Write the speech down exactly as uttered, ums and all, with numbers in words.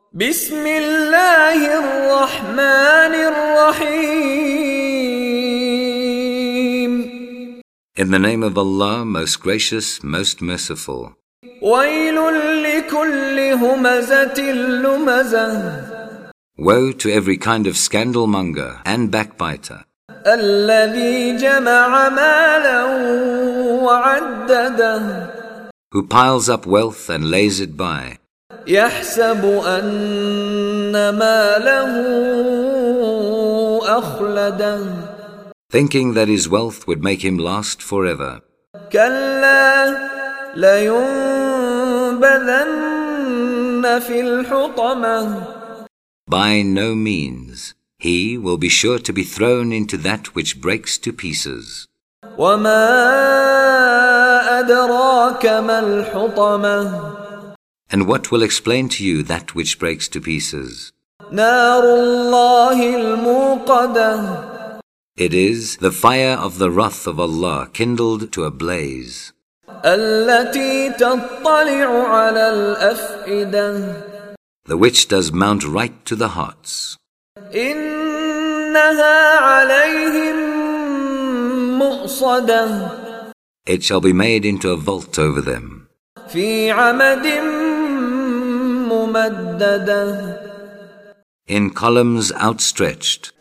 بسم الله الرحمن الرحيم. In the name of Allah, most gracious, most merciful. ويل لكل همزة لمزة. Woe to every kind of scandalmonger and backbiter. الذي جمع مالا وعدده. Who piles up wealth and lays it by. يحسب أن ماله أخلده. Thinking that his wealth would make him last forever. كلا لينبذن في الحطمة. By no means. He will be sure to be thrown into that which breaks to pieces. وما أدراك ما الحطمة. And what will explain to you that which breaks to pieces? نار الله الموقدة. It is the fire of the wrath of Allah kindled to a blaze. التي تطلع على الأفئدة. The which does mount right to the hearts. إنها عليهم مؤصدة. It shall be made into a vault over them. في عمد ممددة. In columns outstretched.